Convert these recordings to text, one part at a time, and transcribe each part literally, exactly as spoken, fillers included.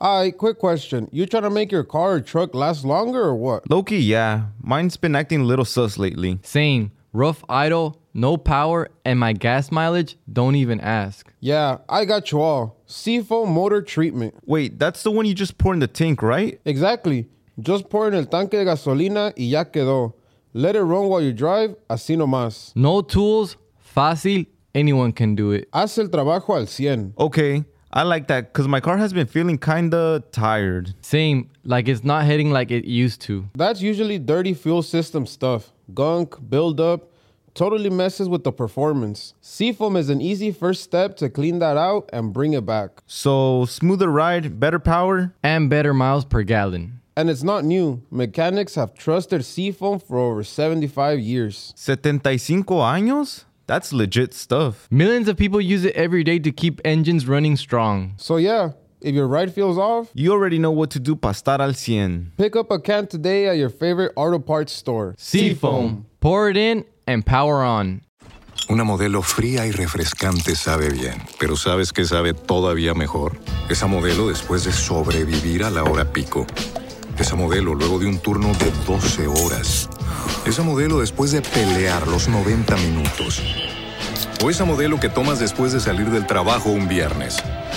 Alright, quick question. You trying to make your car or truck last longer or what? Low-key, yeah. Mine's been acting a little sus lately. Same. Rough idle, no power, and my gas mileage, don't even ask. Yeah, I got you all. Seafoam motor treatment. Wait, that's the one you just pour in the tank, right? Exactly. Just pour en el tanque de gasolina y ya quedó. Let it run while you drive, así nomás. No tools, fácil, anyone can do it. Haz el trabajo al cien. Okay, I like that because my car has been feeling kinda tired. Same, like it's not hitting like it used to. That's usually dirty fuel system stuff. Gunk, buildup, totally messes with the performance. Seafoam is an easy first step to clean that out and bring it back. So, smoother ride, better power? And better miles per gallon. And it's not new. Mechanics have trusted Seafoam for over seventy-five years. setenta y cinco años? That's legit stuff. Millions of people use it every day to keep engines running strong. So yeah, if your ride feels off, you already know what to do para estar al cien. Pick up a can today at your favorite auto parts store. Seafoam. Pour it in and power on. Una Modelo fría y refrescante sabe bien, pero ¿sabes qué sabe todavía mejor? Esa Modelo después de sobrevivir a la hora pico. Esa Modelo luego de un turno de doce horas. Esa Modelo después de pelear los noventa minutos. O esa Modelo que tomas después de salir del trabajo un viernes.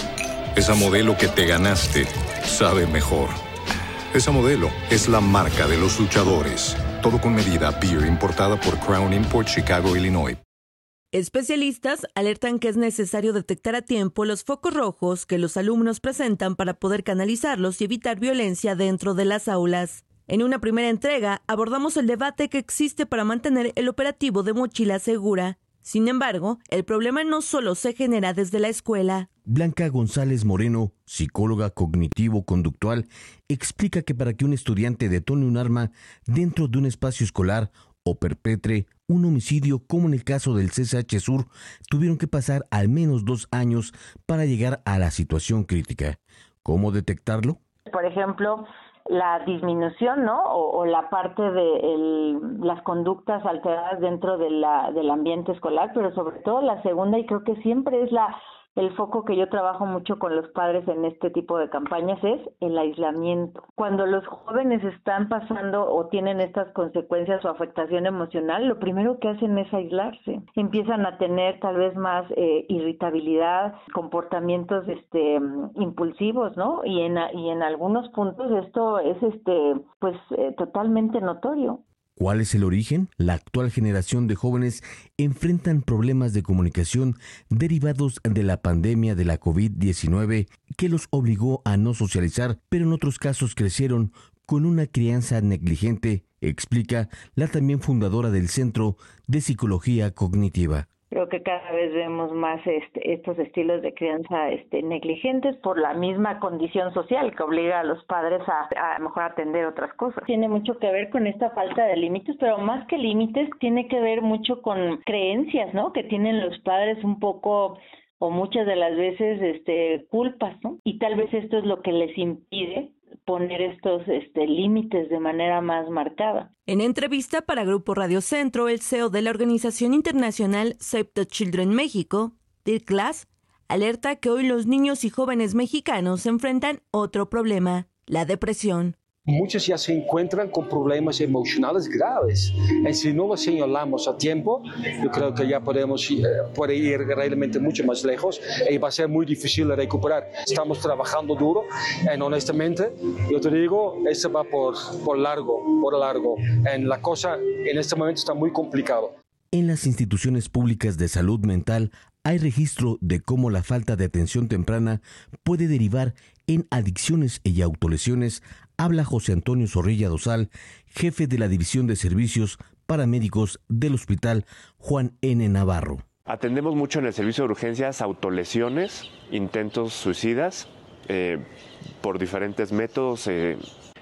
Esa Modelo que te ganaste sabe mejor. Esa Modelo es la marca de los luchadores. Todo con medida. Beer importada por Crown Import, Chicago, Illinois. Especialistas alertan que es necesario detectar a tiempo los focos rojos que los alumnos presentan para poder canalizarlos y evitar violencia dentro de las aulas. En una primera entrega abordamos el debate que existe para mantener el operativo de mochila segura. Sin embargo, el problema no solo se genera desde la escuela. Blanca González Moreno, psicóloga cognitivo-conductual, explica que para que un estudiante detone un arma dentro de un espacio escolar o perpetre un homicidio, como en el caso del C C H Sur, tuvieron que pasar al menos dos años para llegar a la situación crítica. ¿Cómo detectarlo? Por ejemplo, la disminución, ¿no? O, o la parte de el, las conductas alteradas dentro de la, del ambiente escolar, pero sobre todo la segunda, y creo que siempre es la el foco que yo trabajo mucho con los padres en este tipo de campañas, es el aislamiento. Cuando los jóvenes están pasando o tienen estas consecuencias o afectación emocional, lo primero que hacen es aislarse. Empiezan a tener tal vez más eh, irritabilidad, comportamientos este impulsivos, ¿no? Y en y en algunos puntos esto es este pues eh, totalmente notorio. ¿Cuál es el origen? La actual generación de jóvenes enfrentan problemas de comunicación derivados de la pandemia de la covid diecinueve que los obligó a no socializar, pero en otros casos crecieron con una crianza negligente, explica la también fundadora del Centro de Psicología Cognitiva. Creo que cada vez vemos más este, estos estilos de crianza este, negligentes por la misma condición social que obliga a los padres a, a, a mejor atender otras cosas. Tiene mucho que ver con esta falta de límites, pero más que límites tiene que ver mucho con creencias, ¿no? Que tienen los padres un poco o muchas de las veces este, culpas, ¿no? Y tal vez esto es lo que les impide poner estos este, límites de manera más marcada. En entrevista para Grupo Radio Centro, el C E O de la organización internacional Save the Children México, Dirk Glass, alerta que hoy los niños y jóvenes mexicanos enfrentan otro problema, la depresión. Muchos ya se encuentran con problemas emocionales graves. Y si no los señalamos a tiempo, yo creo que ya podemos eh, puede ir realmente mucho más lejos y va a ser muy difícil de recuperar. Estamos trabajando duro y honestamente, yo te digo, esto va por, por largo, por largo. En la cosa en este momento está muy complicado. En las instituciones públicas de salud mental hay registro de cómo la falta de atención temprana puede derivar en adicciones y autolesiones. Habla José Antonio Zorrilla Dosal, jefe de la División de Servicios Paramédicos del Hospital Juan N. Navarro. Atendemos mucho en el servicio de urgencias autolesiones, intentos suicidas, eh, por diferentes métodos. Eh,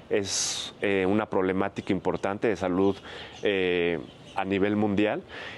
es eh, una problemática importante de salud eh, a nivel mundial.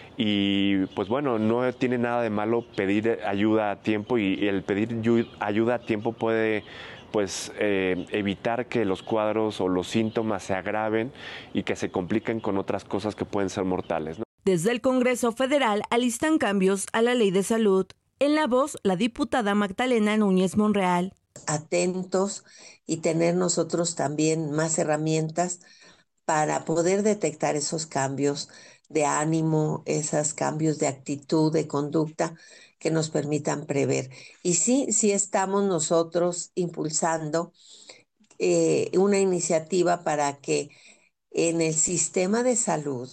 Y pues bueno, no tiene nada de malo pedir ayuda a tiempo y, y el pedir ayuda a tiempo puede pues eh, evitar que los cuadros o los síntomas se agraven y que se compliquen con otras cosas que pueden ser mortales, ¿no? Desde el Congreso Federal alistan cambios a la Ley de Salud. En la voz, la diputada Magdalena Núñez Monreal. atentos y tener nosotros también más herramientas para poder detectar esos cambios de ánimo, esos cambios de actitud, de conducta que nos permitan prever. Y sí, sí estamos nosotros impulsando eh, una iniciativa para que en el sistema de salud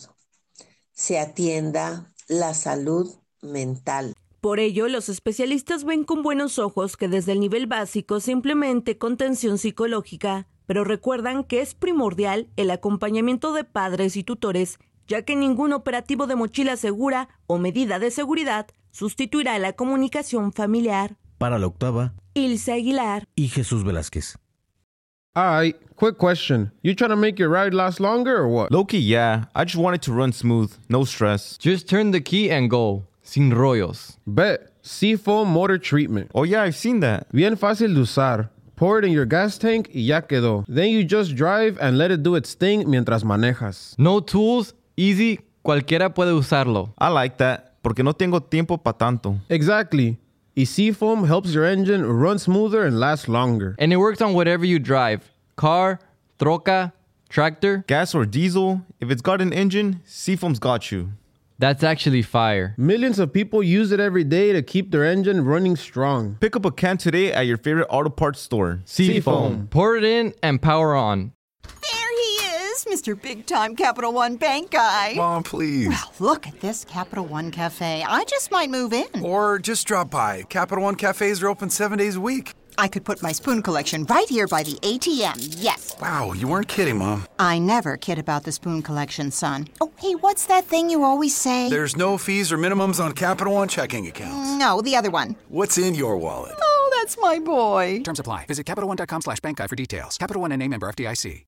se atienda la salud mental. Por ello, los especialistas ven con buenos ojos que desde el nivel básico se implemente contención psicológica, pero recuerdan que es primordial el acompañamiento de padres y tutores, ya que ningún operativo de mochila segura o medida de seguridad sustituirá la comunicación familiar. Para la octava, Ilse Aguilar y Jesús Velázquez. Alright, quick question. You trying to make your ride last longer or what? Low-key, yeah. I just want it to run smooth. No stress. Just turn the key and go. Sin rollos. Bet. Seafoam Motor Treatment. Oh yeah, I've seen that. Bien fácil de usar. Pour it in your gas tank y ya quedó. Then you just drive and let it do its thing mientras manejas. No tools, easy, cualquiera puede usarlo. I like that, porque no tengo tiempo pa' tanto. Exactly. Y Seafoam helps your engine run smoother and last longer. And it works on whatever you drive. Car, troca, tractor. Gas or diesel, if it's got an engine, Seafoam's got you. That's actually fire. Millions of people use it every day to keep their engine running strong. Pick up a can today at your favorite auto parts store. Seafoam. Pour it in and power on. There he is, Mister Big Time Capital One Bank guy. Mom, please. Well, look at this Capital One Cafe. I just might move in. Or just drop by. Capital One cafes are open seven days a week. I could put my spoon collection right here by the A T M, yes. Wow, you weren't kidding, Mom. I never kid about the spoon collection, son. Oh, hey, what's that thing you always say? There's no fees or minimums on Capital One checking accounts. No, the other one. What's in your wallet? Oh, that's my boy. Terms apply. Visit CapitalOne.com slash bank guide for details. Capital One N A member F D I C.